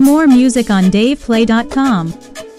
More music on DavePlay.com.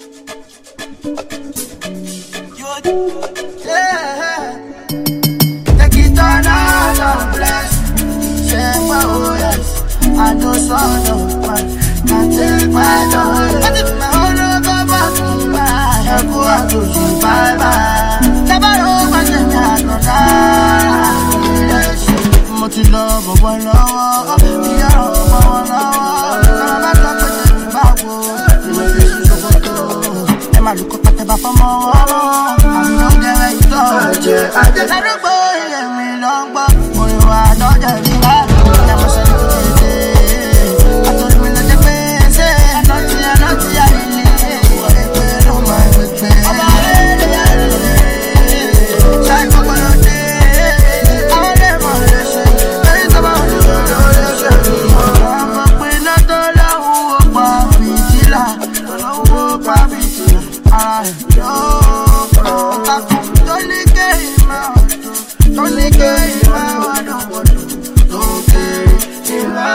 Yeah. Take it on out and bless. Share my yes. I know son of man. Can't take my daughter. But if my heart go back to my head, go out to see bye bye. Never know when you can't go down. Mo ti lọ bọ̀bọ̀ lọ́wọ́, ìyá ọmọ lọ́wọ́. Bàbá tó pété mi bá wo, ìwé fi ṣòkòtò. Ẹ máa lùkọ́ pàtẹ́ bá fọ́mọ ọwọ́. Àmì ló jẹ́ ìtọ́. Ládùúgbò ilé mi lọ ń gbọ́. Orin wa lọ́jà ìdílá. Ìyá mo ṣe ní kéde. Àtọ́jú mi ló jẹ́ pé ṣé àná tí a lè lè. Ìwọ̀n pé ló máa ń gbé. Ọba rẹ̀ lè yá lè. Ṣáà gbogbo ló dé. Àwọn lè mọ̀ lè ṣe. Lórí tó bá wù ló lè ṣe. Ọmọ pé iná tó lọ́wọ́ ó pa fìtílà. Lọ́wọ́ ó pa fìtílà. Ara rẹ̀ yóò pọ̀. Takùn tó ní kéyìí máa ọ̀dọ̀. Tó ní kéyìí máa wọ́dọ̀. Tó kéyìí ìlà.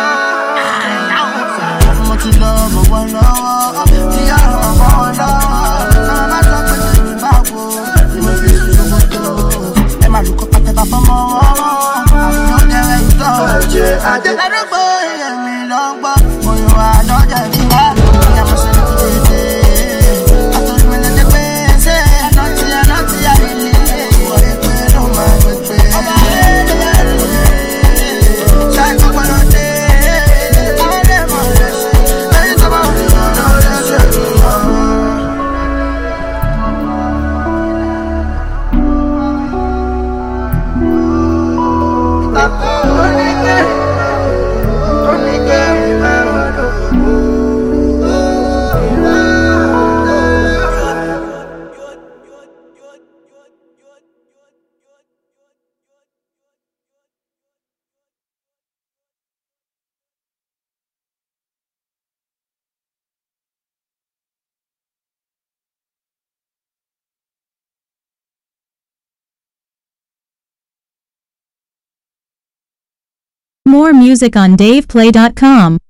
Mo ti lọ bọ̀wọ̀ lọ́wọ́. Ìyá ọmọ lọ́wọ́. Bàbá tó pété mi bá wo. Ìwé fi ṣòkòtò. Ẹ máa lùkọ́ pàtẹ́ bá fọ́mọ ọwọ́. Àmì ló jẹ́ ìtọ́. Ládùúgbò ilé mi lọ ń gbọ́. Orin wa lọ́jà ìdílá. Ìyá mo ṣe ní kéde. Àtọ́jú mi ló jẹ́ pé ṣé àná tí a lè lè. Ìwọ̀n pé ló máa ń gbé. Ọba rẹ̀ lè yá lè. Ṣáà gbogbo ló dé. Àwọn lè mọ̀ lè ṣe. Lórí tó bá wù ló lè ṣe. More music on DavePlay.com.